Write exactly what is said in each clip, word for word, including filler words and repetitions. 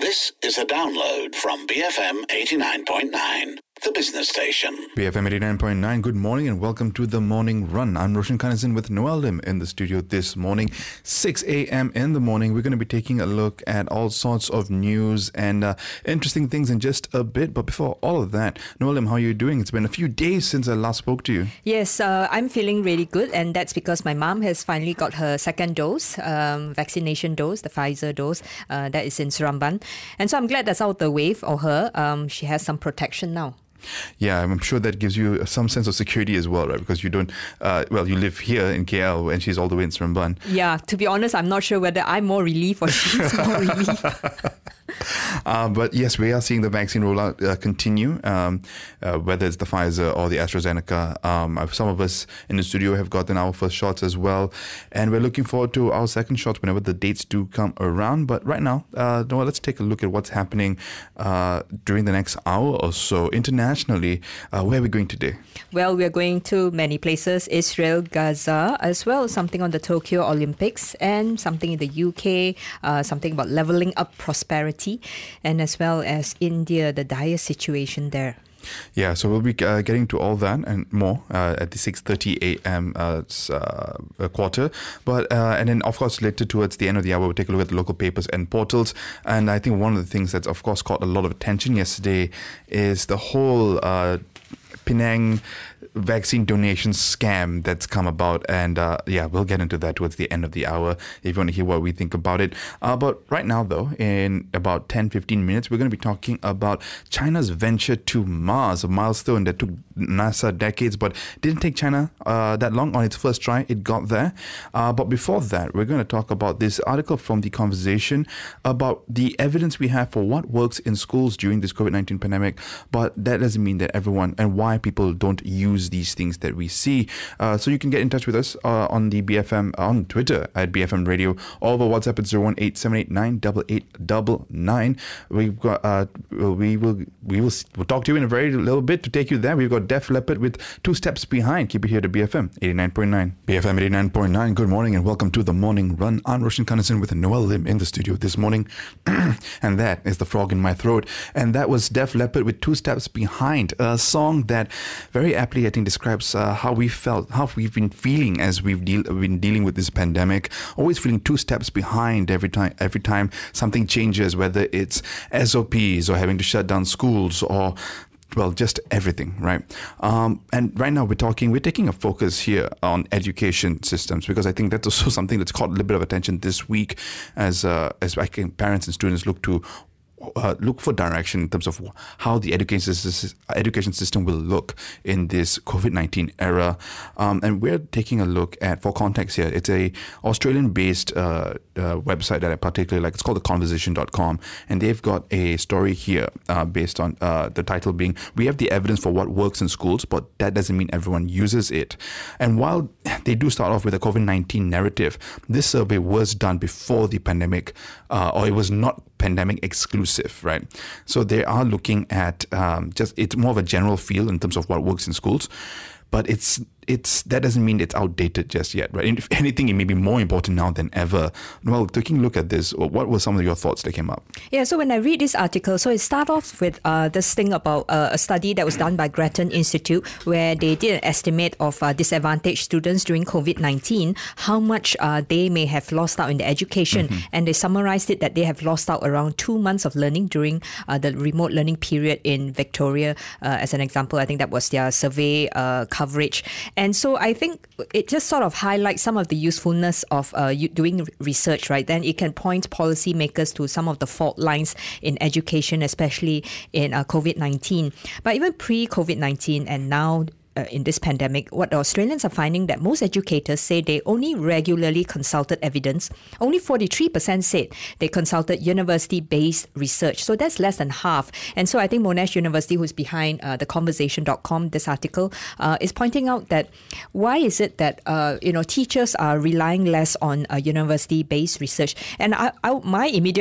This is a download from B F M eighty-nine point nine, the business station. B F M eighty-nine point nine, good morning and welcome to The Morning Run. I'm Roshan Kanasin with Noel Lim in the studio this morning. six a.m. in the morning, we're going to be taking a look at all sorts of news and uh, interesting things in just a bit. But before all of that, Noel Lim, how are you doing? It's been a few days since I last spoke to you. Yes, uh, I'm feeling really good, and that's because my mom has finally got her second dose, um, vaccination dose, the Pfizer dose, uh, that is in Seremban. And so I'm glad that's out the way for her. Um, she has some protection now. Yeah, I'm sure that gives you some sense of security as well, right? Because you don't, uh, well, you live here in K L and she's all the way in Seremban. Yeah, to be honest, I'm not sure whether I'm more relief or she's more relief. Uh, but yes, we are seeing the vaccine rollout uh, continue, um, uh, whether it's the Pfizer or the AstraZeneca. Um, some of us in the studio have gotten our first shots as well, and we're looking forward to our second shots whenever the dates do come around. But right now, uh, Noah, let's take a look at what's happening uh, during the next hour or so. Internationally, uh, where are we going today? Well, we're going to many places, Israel, Gaza, as well as something on the Tokyo Olympics and something in the U K, uh, something about levelling up prosperity, and as well as India, the dire situation there. Yeah, so we'll be uh, getting to all that and more uh, at the six thirty a.m. Uh, uh, quarter. But uh, and then, of course, later towards the end of the hour, we'll take a look at the local papers and portals. And I think one of the things that's, of course, caught a lot of attention yesterday is the whole uh, Penang vaccine donation scam that's come about, and uh, yeah, we'll get into that towards the end of the hour if you want to hear what we think about it. Uh, but right now, though, in about ten to fifteen minutes, we're going to be talking about China's venture to Mars, a milestone that took NASA decades, but didn't take China uh, that long. On its first try, it got there. Uh, but before that, we're going to talk about this article from The Conversation about the evidence we have for what works in schools during this COVID nineteen pandemic, but that doesn't mean that everyone, and why people don't use these things that we see. Uh, so you can get in touch with us uh, on the B F M, uh, on Twitter at B F M Radio, or over WhatsApp at zero one eight seven eight nine eight eight nine nine. We've got, uh, we will, we will we'll talk to you in a very little bit to take you there. We've got Def Leppard with Two Steps Behind. Keep it here to B F M eighty-nine point nine. B F M eighty-nine point nine. Good morning and welcome to The Morning Run. I'm Roshan Kanasin with Noel Lim in the studio this morning. And that is the frog in my throat. And that was Def Leppard with Two Steps Behind, a song that very aptly, I think, describes uh, how we felt, how we've been feeling as we've deal, been dealing with this pandemic. Always feeling two steps behind every time, every time something changes, whether it's S O Ps or having to shut down schools or, well, just everything, right? Um, and right now we're talking, we're taking a focus here on education systems, because I think that's also something that's caught a little bit of attention this week as uh, as I think parents and students look to Uh, look for direction in terms of how the education system, education system will look in this COVID nineteen era. Um, and we're taking a look at, for context here, it's a Australian-based uh, uh, website that I particularly like. It's called the conversation dot com. And they've got a story here uh, based on uh, the title being, "We have the evidence for what works in schools, but that doesn't mean everyone uses it." And while they do start off with a COVID nineteen narrative, this survey was done before the pandemic, uh, or it was not pandemic exclusive, right? So they are looking at um, just, it's more of a general feel in terms of what works in schools, but it's it's that doesn't mean it's outdated just yet, right? And if anything, it may be more important now than ever. Well, taking a look at this, what were some of your thoughts that came up? Yeah, so when I read this article, so it starts off with uh, this thing about uh, a study that was done by Grattan Institute, where they did an estimate of uh, disadvantaged students during COVID nineteen, how much uh, they may have lost out in their education. Mm-hmm. And they summarized it that they have lost out around two months of learning during uh, the remote learning period in Victoria. Uh, as an example, I think that was their survey uh, coverage. And so I think it just sort of highlights some of the usefulness of uh, doing research, right? Then it can point policymakers to some of the fault lines in education, especially in uh, COVID nineteen. But even pre-COVID nineteen and now, Uh, in this pandemic, what the Australians are finding that most educators say they only regularly consulted evidence. Only forty-three percent said they consulted university-based research. So that's less than half. And so I think Monash University, who's behind uh, the conversation dot com, this article, uh, is pointing out that why is it that uh, you know teachers are relying less on uh, university-based research? And I, I, my immediate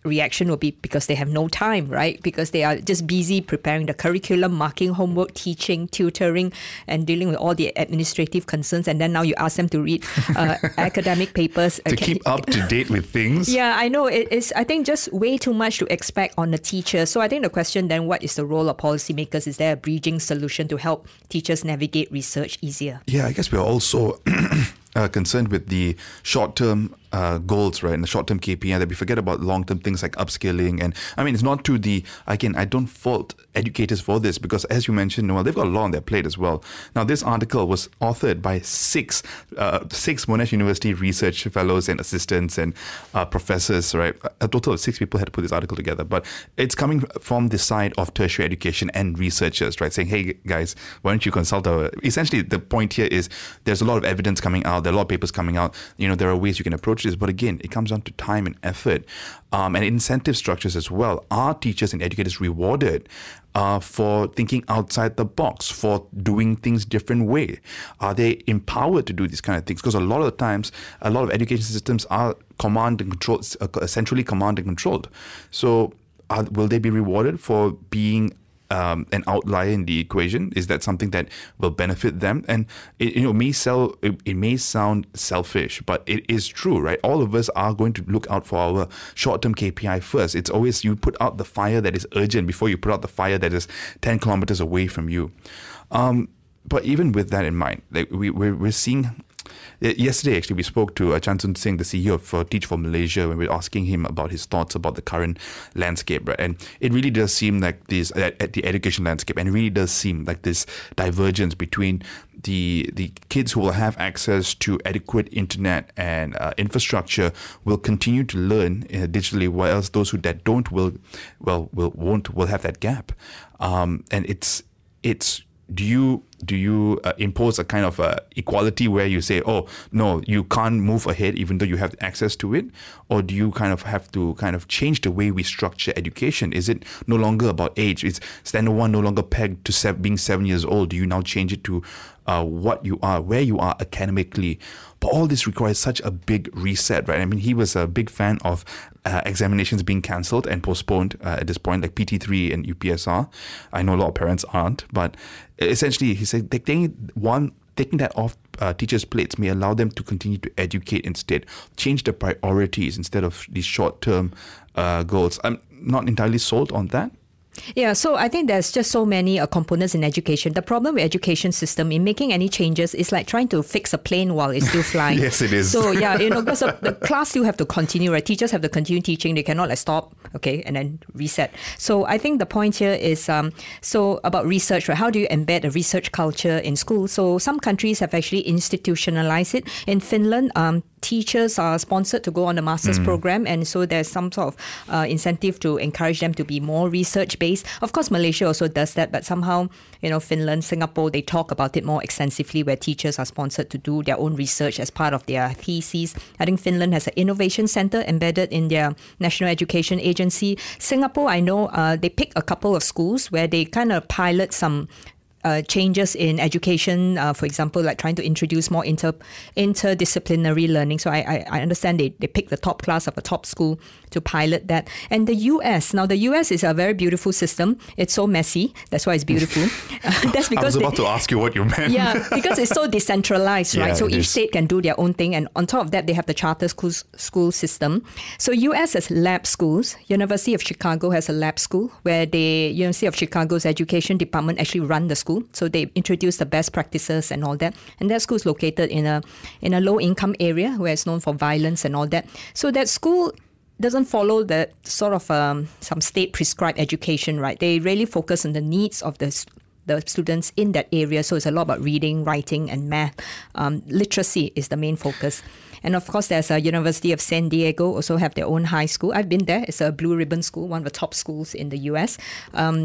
reaction will be because they have no time, right? Because they are just busy preparing the curriculum, marking homework, teaching, tutoring, and dealing with all the administrative concerns. And then now you ask them to read uh, academic papers. To keep up to date with things. Yeah, I know. It is, I think, just way too much to expect on the teacher. So I think the question then, what is the role of policymakers? Is there a bridging solution to help teachers navigate research easier? Yeah, I guess we're also uh, concerned with the short-term uh, goals, right? And the short-term K P I, that we forget about long-term things like upskilling. And I mean, it's not to the, again, I don't fault educators for this because, as you mentioned, Noel, they've got a lot on their plate as well. Now, this article was authored by six uh, six Monash University research fellows and assistants and uh, professors, right? A total of six people had to put this article together. But it's coming from the side of tertiary education and researchers, right? Saying, hey, guys, why don't you consult our... Essentially, the point here is there's a lot of evidence coming out. There are a lot of papers coming out. You know, there are ways you can approach this. But again, it comes down to time and effort um, and incentive structures as well. Are teachers and educators rewarded uh, for thinking outside the box, for doing things different way? Are they empowered to do these kind of things? Because a lot of the times, a lot of education systems are command and control, uh, centrally command and controlled. So are, will they be rewarded for being Um, an outlier in the equation? Is that something that will benefit them? And it, you know, may sell, it, it may sound selfish, but it is true, right? All of us are going to look out for our short-term K P I first. It's always you put out the fire that is urgent before you put out the fire that is ten kilometers away from you. Um, but even with that in mind, like we we're, we're seeing. Yesterday, actually, we spoke to uh, Chan Soon Sing, the C E O of uh, Teach for Malaysia, when we were asking him about his thoughts about the current landscape, right? And it really does seem like this, uh, at the education landscape, and it really does seem like this divergence between the the kids who will have access to adequate internet and uh, infrastructure will continue to learn uh, digitally, whilst those who that don't will, well, will won't will have that gap. Um, and it's it's. Do you do you uh, impose a kind of uh, equality where you say, oh, no, you can't move ahead even though you have access to it? Or do you kind of have to kind of change the way we structure education? Is it no longer about age? Is standard one no longer pegged to seven, being seven years old? Do you now change it to uh, what you are, where you are academically? But all this requires such a big reset, right? I mean, he was a big fan of uh, examinations being cancelled and postponed uh, at this point, like P T three and U P S R. I know a lot of parents aren't, but essentially he said taking one taking that off uh, teachers' plates may allow them to continue to educate instead, change the priorities instead of these short-term uh, goals. I'm not entirely sold on that. Yeah, so I think there's just so many uh, components in education. The problem with education system in making any changes is like trying to fix a plane while it's still flying. Yes, it is. So yeah, you know, because the class still have to continue, right? Teachers have to continue teaching. They cannot like stop, okay, and then reset. So I think the point here is um, so about research, right? How do you embed a research culture in schools? So some countries have actually institutionalized it. In Finland, um, teachers are sponsored to go on a master's mm. program, and so there's some sort of uh, incentive to encourage them to be more research-based. Of course, Malaysia also does that, but somehow, you know, Finland, Singapore, they talk about it more extensively, where teachers are sponsored to do their own research as part of their theses. I think Finland has an innovation center embedded in their National Education Agency. Singapore, I know uh, they pick a couple of schools where they kind of pilot some Uh, changes in education, uh, for example, like trying to introduce more inter interdisciplinary learning. So I, I, I understand they, they pick the top class of a top school to pilot that. And the U S, now the U S is a very beautiful system. It's so messy. That's why it's beautiful. Uh, that's because I was about they, to ask you what you meant. Yeah, because it's so decentralized, right? Yeah, so each is. state can do their own thing. And on top of that, they have the charter schools, school system. So U S has lab schools. University of Chicago has a lab school where the University of Chicago's education department actually run the school. So they introduce the best practices and all that. And that school is located in a in a low-income area where it's known for violence and all that. So that school doesn't follow the sort of um, some state-prescribed education, right? They really focus on the needs of the the students in that area. So it's a lot about reading, writing, and math. Um, literacy is the main focus. And of course, there's a University of San Diego, also have their own high school. I've been there. It's a blue ribbon school, one of the top schools in the U S. Um,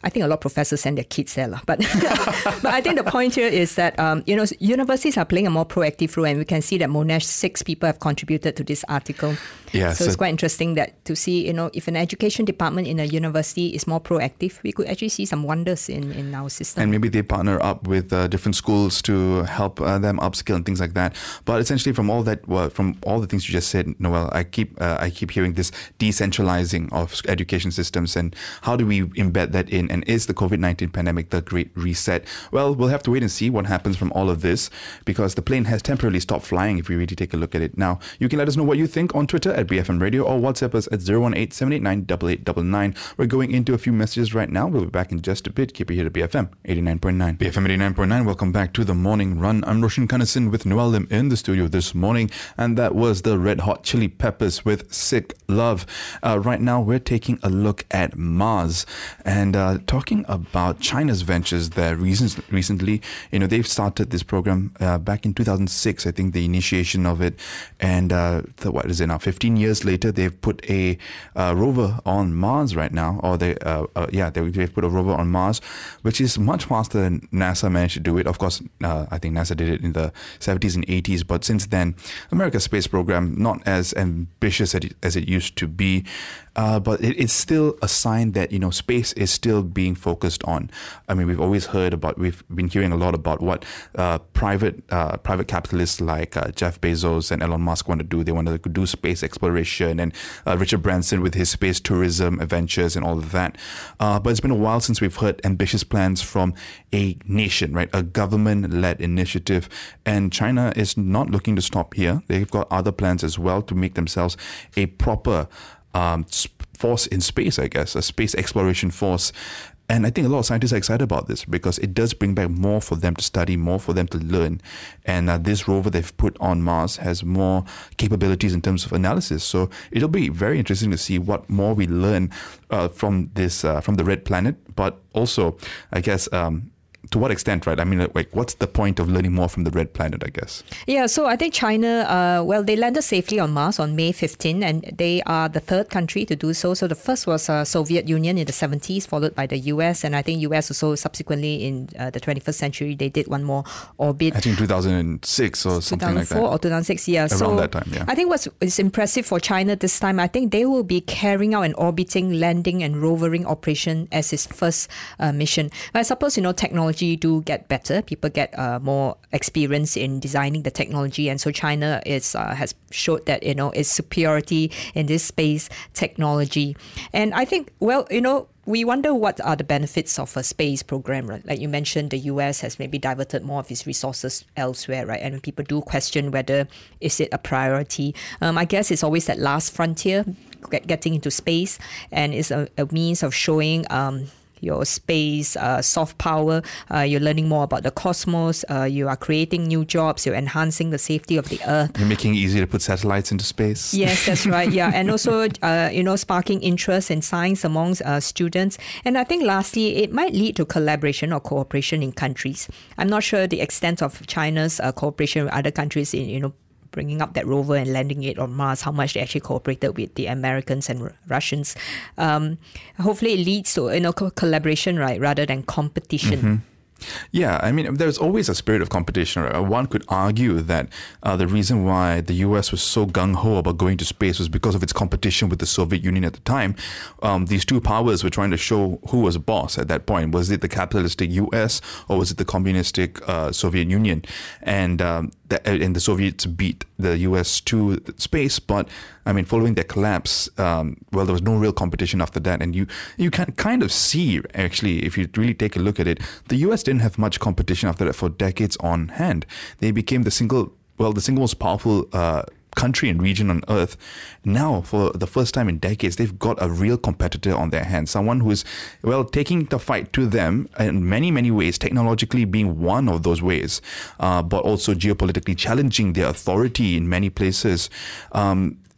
I think a lot of professors send their kids there. But, but I think the point here is that, um, you know, universities are playing a more proactive role, and we can see that Monash, six people have contributed to this article. Yeah, so, so it's quite interesting that to see, you know, if an education department in a university is more proactive, we could actually see some wonders in, in our system. And maybe they partner up with uh, different schools to help uh, them upskill and things like that. But essentially, from all that, well, from all the things you just said, Noel, I keep uh, I keep hearing this decentralizing of education systems, and how do we embed that in? And is the COVID nineteen pandemic the great reset? Well, we'll have to wait and see what happens from all of this, because the plane has temporarily stopped flying if we really take a look at it. Now, you can let us know what you think on Twitter at B F M Radio, or WhatsApp us at zero one eight seven eight nine eight eight nine nine. We're going into a few messages right now. We'll be back in just a bit. Keep it here to B F M eighty-nine point nine. B F M eighty-nine point nine, welcome back to the Morning Run. I'm Roshan Kanasin with Noel Lim in the studio this morning, and that was the Red Hot Chili Peppers with Sick Love. Uh, right now, we're taking a look at Mars and uh, talking about China's ventures there. Reasons, recently, you know, they've started this program uh, back in two thousand six, I think, the initiation of it. And uh, the, what is it now? fifteen years later, they've put a uh, rover on Mars right now. Or they, uh, uh, yeah, they, they've put a rover on Mars, which is much faster than NASA managed to do it. Of course, uh, I think NASA did it in the seventies and eighties. But since then, America's space program, not as ambitious as it, as it used to be. Uh, but it, it's still a sign that, you know, space is still being focused on. I mean, we've always heard about, we've been hearing a lot about what uh, private uh, private capitalists like uh, Jeff Bezos and Elon Musk want to do. They want to do space exploration, and uh, Richard Branson with his space tourism adventures and all of that. Uh, but it's been a while since we've heard ambitious plans from a nation, right? A government-led initiative. And China is not looking to stop here. They've got other plans as well to make themselves a proper Um, force in space, I guess, a space exploration force. And I think a lot of scientists are excited about this, because it does bring back more for them to study, more for them to learn. And uh, this rover they've put on Mars has more capabilities in terms of analysis. So it'll be very interesting to see what more we learn uh, from this, uh, from the Red Planet. But also, I guess, um, to what extent, right? I mean, like, what's the point of learning more from the Red Planet, I guess? Yeah, so I think China, uh, well, they landed safely on Mars on May fifteenth, and they are the third country to do so. So the first was uh, Soviet Union in the seventies, followed by the U S, and I think U S also subsequently in uh, the twenty-first century, they did one more orbit. I think two thousand six or something like that. two thousand four or two thousand six, yeah. Around so that time, yeah. I think what's is impressive for China this time, I think they will be carrying out an orbiting, landing and rovering operation as its first uh, mission. But I suppose, you know, technology do get better. People get uh, more experience in designing the technology, and so China is uh, has showed that, you know, its superiority in this space technology. And I think, well, you know, we wonder what are the benefits of a space program, right? Like you mentioned, the U S has maybe diverted more of its resources elsewhere, right? And people do question whether is it a priority. Um, I guess it's always that last frontier, get, getting into space, and it's a, a means of showing um, your space, uh, soft power, uh, you're learning more about the cosmos, uh, you are creating new jobs, you're enhancing the safety of the Earth. You're making it easier to put satellites into space. Yes, that's right, yeah. And also, uh, you know, sparking interest in science amongst uh, students. And I think lastly, it might lead to collaboration or cooperation in countries. I'm not sure the extent of China's uh, cooperation with other countries in, you know, bringing up that rover and landing it on Mars, how much they actually cooperated with the Americans and R- Russians. Um, hopefully it leads to, you know, co- collaboration, right, rather than competition. Mm-hmm. Yeah, I mean, there's always a spirit of competition. Right? One could argue that uh, the reason why the U S was so gung-ho about going to space was because of its competition with the Soviet Union at the time. Um, these two powers were trying to show who was boss at that point. Was it the capitalistic U S or was it the communistic uh, Soviet Union? And um, the, and the Soviets beat the U S to space, but I mean, following their collapse, um, well, there was no real competition after that. And you you can kind of see, actually, if you really take a look at it, the U S didn't have much competition after that for decades on hand. They became the single, well, the single most powerful uh, country and region on Earth. Now, for the first time in decades, they've got a real competitor on their hands. Someone who's, well, taking the fight to them in many, many ways, technologically being one of those ways, uh, but also geopolitically challenging their authority in many places. Um,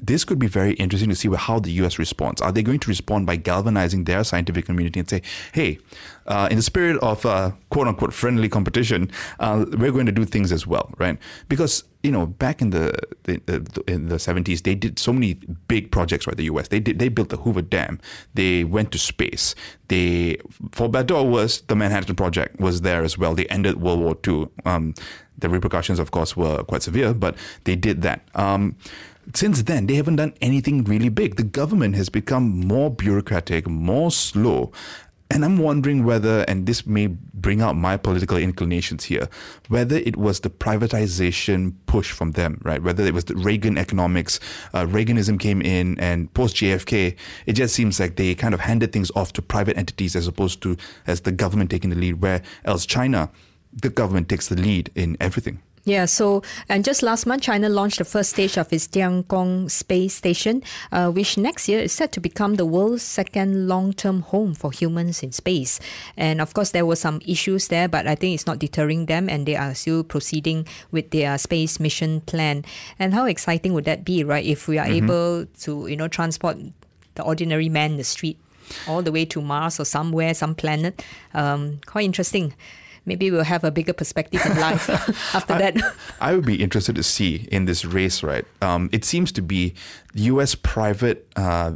this could be very interesting to see how the U S responds. Are they going to respond by galvanizing their scientific community and say, hey, uh, in the spirit of uh, quote-unquote friendly competition, uh, we're going to do things as well, right? Because, you know, back in the, the, the in the seventies, they did so many big projects, right? The U S, they did they built the Hoover Dam, they went to space, they, for better or worse, the Manhattan Project was there as well. They ended World War Two. Um, the repercussions, of course, were quite severe, but they did that. Um, Since then, they haven't done anything really big. The government has become more bureaucratic, more slow. And I'm wondering whether, and this may bring out my political inclinations here, whether it was the privatization push from them, right? Whether it was the Reagan economics, uh, Reaganism came in, and post-J F K, it just seems like they kind of handed things off to private entities as opposed to as the government taking the lead, where else China, the government takes the lead in everything. Yeah, so, and just last month, China launched the first stage of its Tiangong space station, uh, which next year is set to become the world's second long-term home for humans in space. And of course, there were some issues there, but I think it's not deterring them, and they are still proceeding with their space mission plan. And how exciting would that be, right, if we are mm-hmm. able to, you know, transport the ordinary man in the street all the way to Mars or somewhere, some planet. Um, quite interesting. Maybe we'll have a bigger perspective in life after that. I, I would be interested to see in this race, right? Um, it seems to be U S private uh,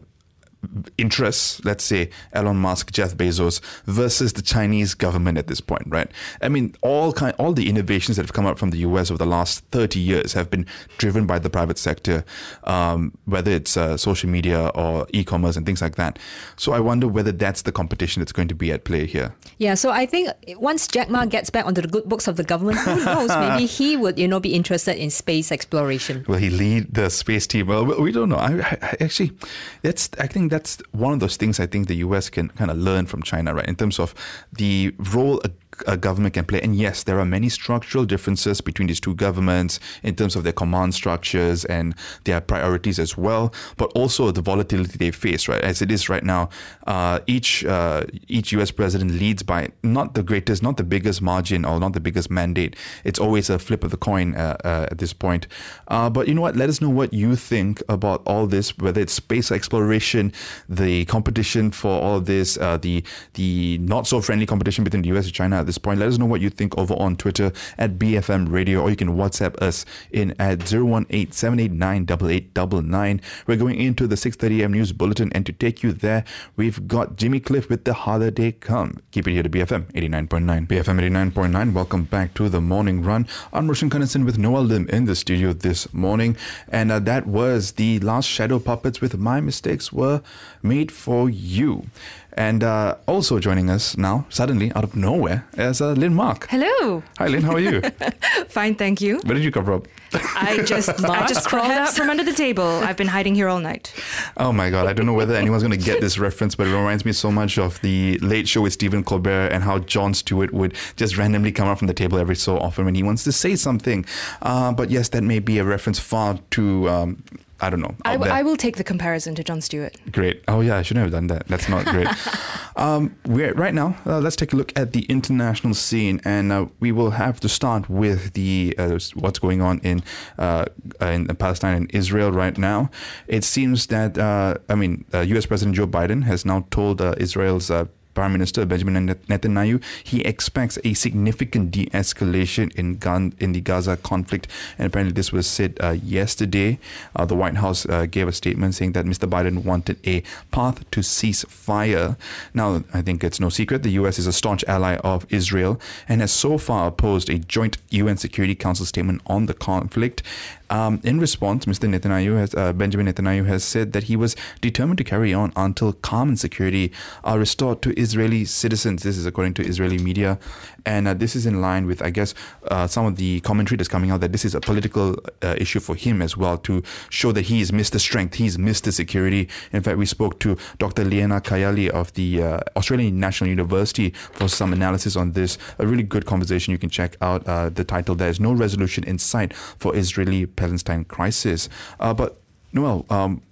interests, let's say Elon Musk, Jeff Bezos, versus the Chinese government at this point, right? I mean, all kind, all the innovations that have come out from the U S over the last thirty years have been driven by the private sector, um, whether it's uh, social media or e-commerce and things like that. So I wonder whether that's the competition that's going to be at play here. Yeah, so I think once Jack Ma gets back onto the good books of the government, who knows, maybe he would, you know, be interested in space exploration. Will he lead the space team? Well, we don't know. I, I actually, that's, I think that's one of those things I think the U S can kind of learn from China, right? In terms of the role a, a government can play. And yes, there are many structural differences between these two governments in terms of their command structures and their priorities as well, but also the volatility they face, right? As it is right now, uh, each uh, each U S president leads by not the greatest, not the biggest margin or not the biggest mandate. It's always a flip of the coin uh, uh, at this point. Uh, but you know what? Let us know what you think about all this, whether it's space exploration, the competition for all of this, uh, the the not so friendly competition between the U S and China at this point. Let us know what you think over on Twitter at B F M Radio, or you can WhatsApp us in at zero one eight seven eight nine eight eight nine nine. We're going into the six thirty a.m. news bulletin, and to take you there, we've got Jimmy Cliff with The Harder Day Come. Keep it here to B F M eighty-nine point nine. B F M eighty-nine point nine. Welcome back to the morning run. I'm Roshan Kanesan with Noah Lim in the studio this morning, and uh, that was the last Shadow Puppets with My Mistakes Were Made for You. And uh, also joining us now, suddenly, out of nowhere, is uh, Lynn Mark. Hello. Hi, Lynn. How are you? Fine, thank you. Where did you come from? I just I just crawled out from under the table. I've been hiding here all night. Oh my God. I don't know whether anyone's going to get this reference, but it reminds me so much of the Late Show with Stephen Colbert and how Jon Stewart would just randomly come out from the table every so often when he wants to say something. Uh, but yes, that may be a reference far too... Um, I don't know. I, w- I will take the comparison to Jon Stewart. Great. Oh yeah, I shouldn't have done that. That's not great. um, we're right now. Uh, let's take a look at the international scene, and uh, we will have to start with the uh, what's going on in uh, in Palestine and Israel right now. It seems that uh, I mean, uh, U S President Joe Biden has now told uh, Israel's uh, Prime Minister Benjamin Netanyahu he expects a significant de-escalation in Gan- in the Gaza conflict, and apparently this was said uh, yesterday. Uh, the White House uh, gave a statement saying that Mister Biden wanted a path to cease fire. Now, I think it's no secret the U S is a staunch ally of Israel and has so far opposed a joint U N Security Council statement on the conflict. Um, in response, Mister Netanyahu has, uh, Benjamin Netanyahu has said that he was determined to carry on until calm and security are restored to Israeli citizens. This is according to Israeli media. And uh, this is in line with, I guess, uh, some of the commentary that's coming out that this is a political uh, issue for him as well, to show that he's Mister Strength, he's Mister Security. In fact, we spoke to Doctor Liana Kayali of the uh, Australian National University for some analysis on this. A really good conversation. You can check out uh, the title. There is no resolution in sight for Israeli Palestine crisis. Uh, but Noel, um,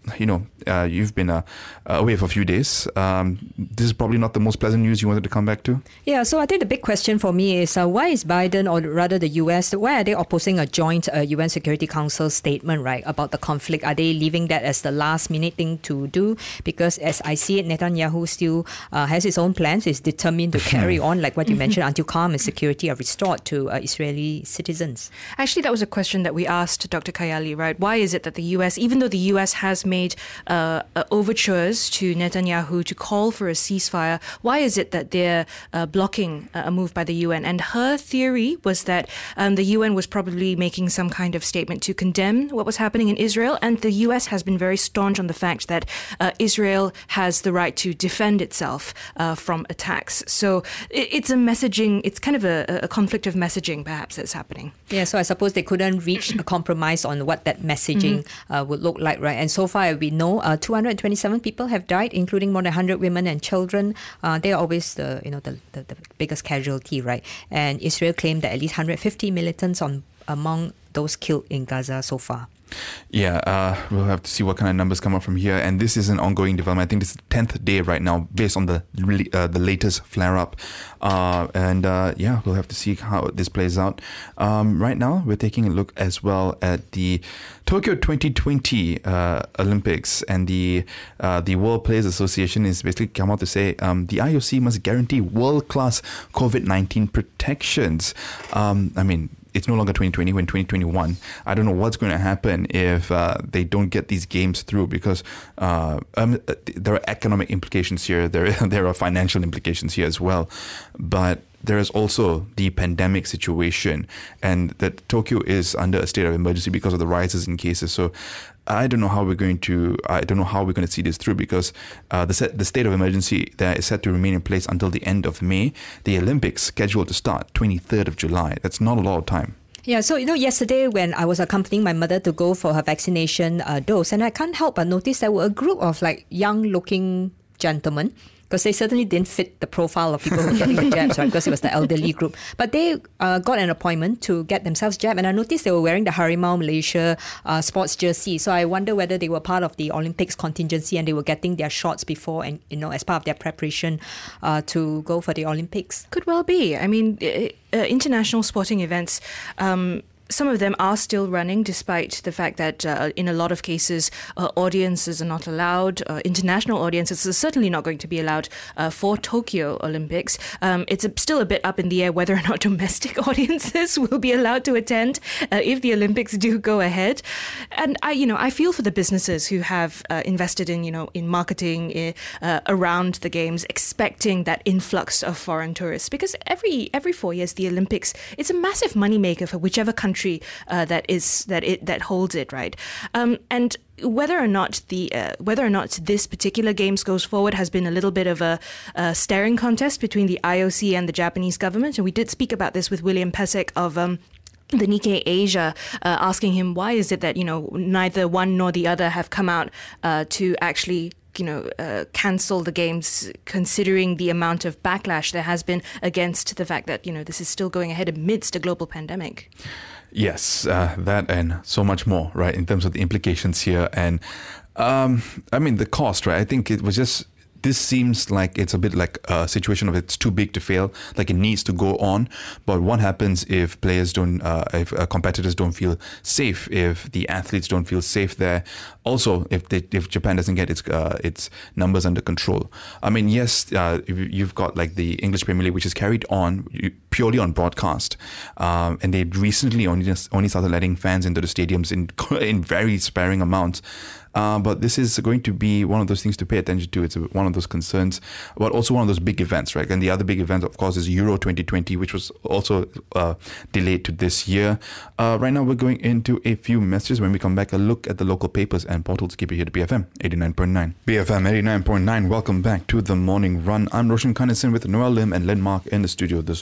you know, uh, you've been uh, away for a few days. Um, this is probably not the most pleasant news you wanted to come back to. Yeah, so I think the big question for me is uh, why is Biden, or rather the U S, why are they opposing a joint uh, U N Security Council statement, right, about the conflict? Are they leaving that as the last minute thing to do? Because as I see it, Netanyahu still uh, has his own plans, is determined to carry on, like what you mentioned, until calm and security are restored to uh, Israeli citizens. Actually, that was a question that we asked Doctor Kayali, right? Why is it that the U S, even though the U S has made uh, uh, overtures to Netanyahu to call for a ceasefire, why is it that they're uh, blocking a move by the U N? And her theory was that um, the U N was probably making some kind of statement to condemn what was happening in Israel, and the U S has been very staunch on the fact that uh, Israel has the right to defend itself uh, from attacks. So it, it's a messaging, it's kind of a, a conflict of messaging perhaps that's happening. Yeah, so I suppose they couldn't reach a compromise on what that messaging mm-hmm. uh, would look like, right? And so far we know uh, two hundred twenty-seven people have died, including more than one hundred women and children. Uh, they are always the you know the, the, the biggest casualty, right? And Israel claimed that at least one hundred fifty militants on among those killed in Gaza so far. Yeah, uh, we'll have to see what kind of numbers come up from here. And this is an ongoing development. I think this is the tenth day right now, based on the uh, the latest flare-up. Uh, and uh, yeah, we'll have to see how this plays out. Um, right now, we're taking a look as well at the Tokyo twenty twenty uh, Olympics. And the uh, the World Players Association is basically come out to say um, the I O C must guarantee world-class COVID nineteen protections. Um, I mean, it's no longer twenty twenty, we're in twenty twenty-one. I don't know what's going to happen if uh, they don't get these games through, because uh, um, there are economic implications here. There, there are financial implications here as well. But there is also the pandemic situation, and that Tokyo is under a state of emergency because of the rises in cases. So I don't know how we're going to. I don't know how we're going to see this through, because uh, the set, the state of emergency that is set to remain in place until the end of May. The Olympics scheduled to start twenty-third of July. That's not a lot of time. Yeah, so, you know, yesterday when I was accompanying my mother to go for her vaccination uh, dose, and I can't help but notice there were a group of like young-looking gentlemen, because they certainly didn't fit the profile of people who were getting the jabs, right? Because it was the elderly group. But they uh, got an appointment to get themselves jabbed, and I noticed they were wearing the Harimau Malaysia uh, sports jersey. So I wonder whether they were part of the Olympics contingency and they were getting their shots before, and you know, as part of their preparation uh, to go for the Olympics. Could well be. I mean, uh, international sporting events. Um, Some of them are still running, despite the fact that uh, in a lot of cases, uh, audiences are not allowed. Uh, international audiences are certainly not going to be allowed uh, for Tokyo Olympics. Um, it's a, still a bit up in the air whether or not domestic audiences will be allowed to attend uh, if the Olympics do go ahead. And I, you know, I feel for the businesses who have uh, invested in, you know, in marketing uh, around the games, expecting that influx of foreign tourists, because every every four years the Olympics, it's a massive moneymaker for whichever country. Uh, that is that it that holds it, right? Um, and whether or not the uh, whether or not this particular games goes forward has been a little bit of a, a staring contest between the I O C and the Japanese government, and we did speak about this with William Pesek of Um, the Nikkei Asia, uh, asking him why is it that, you know, neither one nor the other have come out uh, to actually, you know, uh, cancel the games, considering the amount of backlash there has been against the fact that, you know, this is still going ahead amidst a global pandemic. Yes, uh, that and so much more, right, in terms of the implications here. And um, I mean, the cost, right? I think it was just, this seems like it's a bit like a situation of it's too big to fail, like it needs to go on. But what happens if players don't, uh, if uh, competitors don't feel safe, if the athletes don't feel safe there? Also, if they, if Japan doesn't get its uh, its numbers under control. I mean, yes, uh, you've got like the English Premier League, which is carried on purely on broadcast, um, and they recently only just, only started letting fans into the stadiums in in very sparing amounts. Uh, but this is going to be one of those things to pay attention to. It's one of those concerns, but also one of those big events, right? And the other big event, of course, is Euro twenty twenty, which was also uh, delayed to this year. Uh, right now, we're going into a few messages. When we come back, a look at the local papers and portals. Keep it here to B F M eighty-nine point nine. B F M eighty-nine point nine, welcome back to the Morning Run. I'm Roshan Kanasin with Noel Lim and Len Mark in the studio this morning.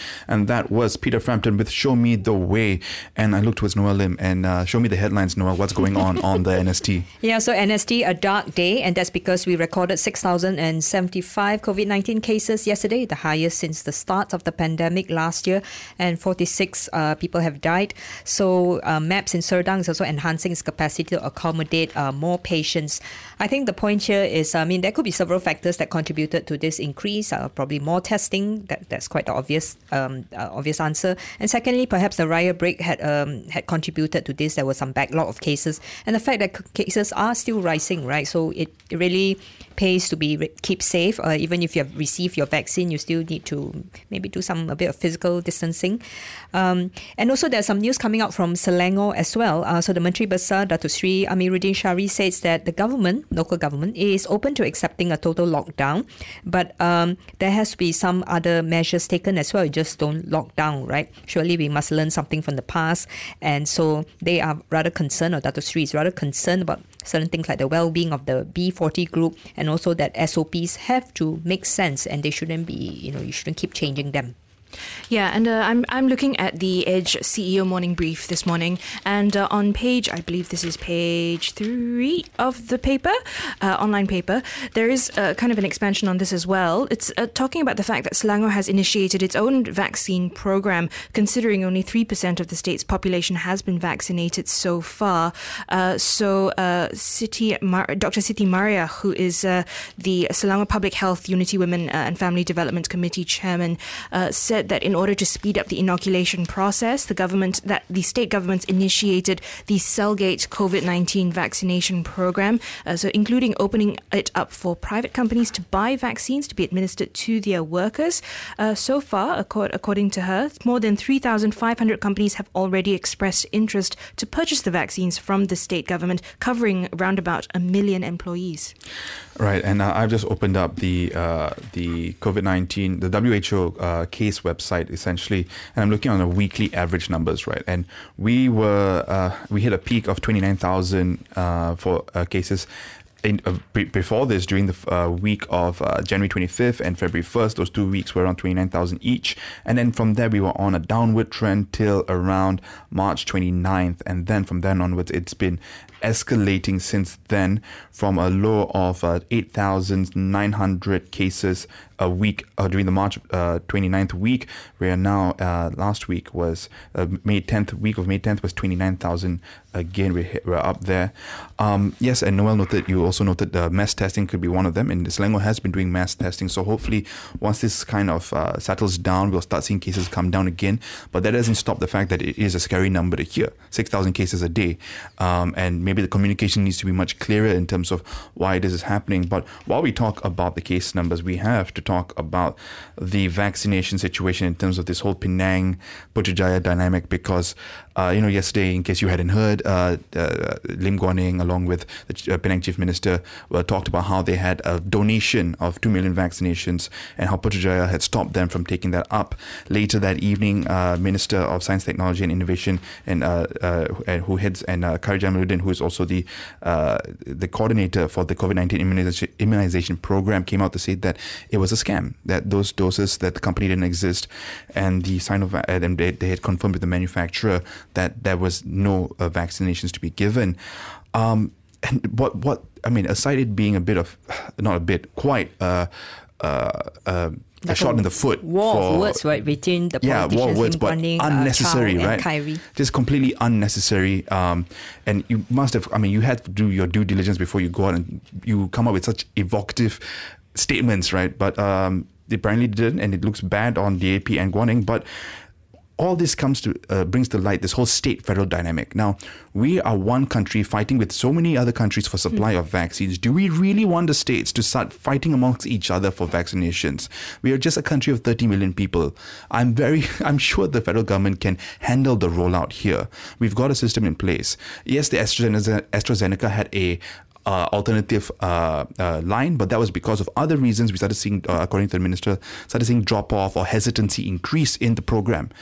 And that was Peter Frampton with Show Me the Way. And I looked towards Noel Lim and uh, show me the headlines, Noel. What's going on on the N S T? Yeah, so N S T, a dark day, and that's because we recorded six thousand seventy-five COVID nineteen cases yesterday, the highest since the start of the pandemic last year, and forty-six uh, people have died. So uh, MAPS in Serdang is also enhancing its capacity to accommodate uh, more patients. I think the point here is, I mean, there could be several factors that contributed to this increase. Uh, probably more testing, that, that's quite the obvious um, uh, obvious answer. And secondly, perhaps the riot break had um, had contributed to this. There was some backlog of cases, and the fact that c- cases are still rising, right? So it really pays to be keep safe. Uh, even if you have received your vaccine, you still need to maybe do some a bit of physical distancing. Um, and also there's some news coming out from Selangor as well. Uh, so the Menteri Besar, Datuk Sri Amiruddin Shari, says that the government, local government, is open to accepting a total lockdown, but um, there has to be some other measures taken as well. You just don't lock down, right? Surely we must learn something from the past. And so they are rather concerned, or Datuk Sri is rather concerned about certain things like the well-being of the B forty group, and also that S O Ps have to make sense and they shouldn't be, you know, you shouldn't keep changing them. Yeah, and uh, I'm I'm looking at the Edge C E O morning brief this morning, and uh, on page, I believe this is page three of the paper, uh, online paper, there is uh, kind of an expansion on this as well. It's uh, talking about the fact that Selangor has initiated its own vaccine program, considering only three percent of the state's population has been vaccinated so far. Uh, so uh, Siti Mar- Doctor Siti Maria, who is uh, the Selangor Public Health Unity Women uh, and Family Development Committee chairman, uh, said that in order to speed up the inoculation process, the government, that the state governments initiated the Cellgate COVID nineteen vaccination program, uh, so including opening it up for private companies to buy vaccines to be administered to their workers. Uh, so far, according to her, more than three thousand five hundred companies have already expressed interest to purchase the vaccines from the state government, covering around about a million employees. Right, and uh, I've just opened up the uh, the COVID nineteen, the W H O uh, case website essentially, and I'm looking on the weekly average numbers, right? And we were uh, we hit a peak of twenty-nine thousand uh, for uh, cases. In, uh, b- before this, during the uh, week of uh, January twenty-fifth and February first, those two weeks were around twenty-nine thousand each. And then from there, we were on a downward trend till around March twenty-ninth. And then from then onwards, it's been escalating since then, from a low of uh, eight thousand nine hundred cases a week uh, during the March uh, twenty-ninth week. Where now, uh, last week was uh, May tenth, week of May tenth was twenty-nine thousand. Again, we're, we're up there. Um, yes, and Noel noted, you also noted uh, mass testing could be one of them. And Selangor has been doing mass testing. So hopefully, once this kind of uh, settles down, we'll start seeing cases come down again. But that doesn't stop the fact that it is a scary number to hear. six thousand cases a day. Um, and maybe the communication needs to be much clearer in terms of why this is happening. But while we talk about the case numbers, we have to talk about the vaccination situation in terms of this whole Penang Putrajaya dynamic, because uh, you know, yesterday, in case you hadn't heard, uh, uh, Lim Guan Eng, along with the uh, Penang Chief Minister, uh, talked about how they had a donation of two million vaccinations and how Putrajaya had stopped them from taking that up. Later that evening, uh, Minister of Science, Technology and Innovation, and uh, uh, who heads, and uh, Khairul Jamaluddin, who is also the uh, the coordinator for the COVID nineteen immunization, immunization program, came out to say that it was a scam, that those doses, that the company didn't exist, and the sign of uh, they, they had confirmed with the manufacturer that there was no uh, vaccinations to be given. Um, and what what I mean, aside it being a bit of, not a bit, quite uh, uh, uh, a like shot in the foot. War for, of words, right, between the yeah, politicians, war of words, but Guan Eng, unnecessary, uh, right? Khairul. Just completely unnecessary. Um, and you must have, I mean, you had to do your due diligence before you go out and you come up with such evocative statements, right? But um, they apparently didn't, and it looks bad on D A P and Guan Eng. But all this comes to uh, brings to light this whole state-federal dynamic. Now, we are one country fighting with so many other countries for supply mm. of vaccines. Do we really want the states to start fighting amongst each other for vaccinations? We are just a country of thirty million people. I'm very, I'm sure the federal government can handle the rollout here. We've got a system in place. Yes, the AstraZeneca, AstraZeneca had a Uh, alternative uh, uh, line, but that was because of other reasons. We started seeing, uh, according to the minister, started seeing drop off or hesitancy increase in the program.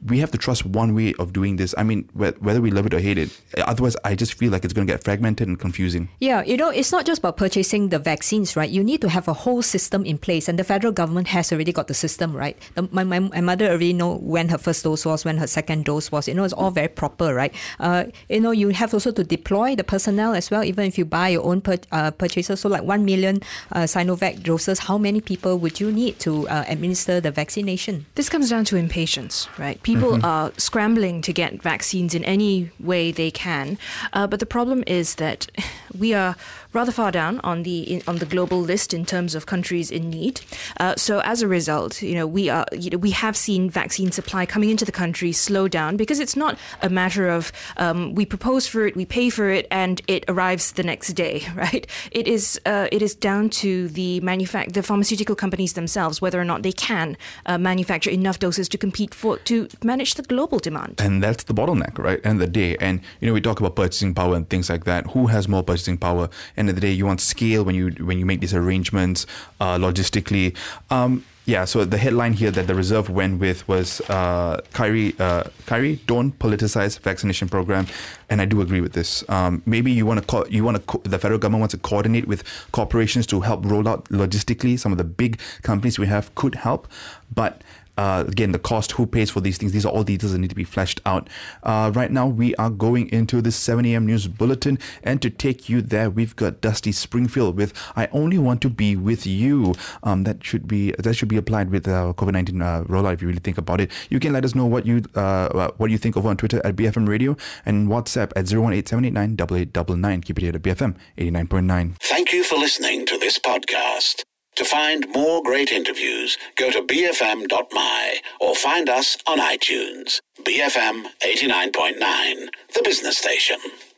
we have to trust one way of doing this. I mean, whether we love it or hate it. Otherwise, I just feel like it's going to get fragmented and confusing. Yeah, you know, it's not just about purchasing the vaccines, right? You need to have a whole system in place, and the federal government has already got the system, right? The, my, my my mother already know when her first dose was, when her second dose was. You know, it's all very proper, right? Uh, you know, you have also to deploy the personnel as well, even if you buy your own per, uh, purchases. So like one million uh, Sinovac doses, how many people would you need to uh, administer the vaccination? This comes down to impatience, right? People mm-hmm. are scrambling to get vaccines in any way they can. Uh, but the problem is that we are rather far down on the in, on the global list in terms of countries in need. Uh, so as a result, you know, we are you know, we have seen vaccine supply coming into the country slow down, because it's not a matter of um, we propose for it, we pay for it, and it arrives the next day, right? It is uh, it is down to the manufac- the pharmaceutical companies themselves whether or not they can uh, manufacture enough doses to compete for to manage the global demand. And that's the bottleneck, right? End of the day. And you know, we talk about purchasing power and things like that. Who has more purchasing power? End of the day, you want scale when you when you make these arrangements uh, logistically. Um, Yeah, so the headline here that the Reserve went with was uh, Kyrie, uh, Kyrie, don't politicize vaccination program, and I do agree with this. Um, maybe you want to co- you want to co- the federal government wants to coordinate with corporations to help roll out logistically. Some of the big companies we have could help, but. Uh, again, the cost, who pays for these things, these are all details that need to be fleshed out. Uh, right now, we are going into the seven a.m. news bulletin, and to take you there, we've got Dusty Springfield with "I Only Want to Be With You." Um, that should be that should be applied with uh, COVID nineteen uh, rollout. If you really think about it, you can let us know what you uh, what you think over on Twitter at B F M Radio and WhatsApp at zero one eight seven eight nine eight eight nine nine. Keep it here at B F M eighty-nine point nine. Thank you for listening to this podcast. To find more great interviews, go to b f m dot m y or find us on iTunes. B F M eighty-nine point nine, the business station.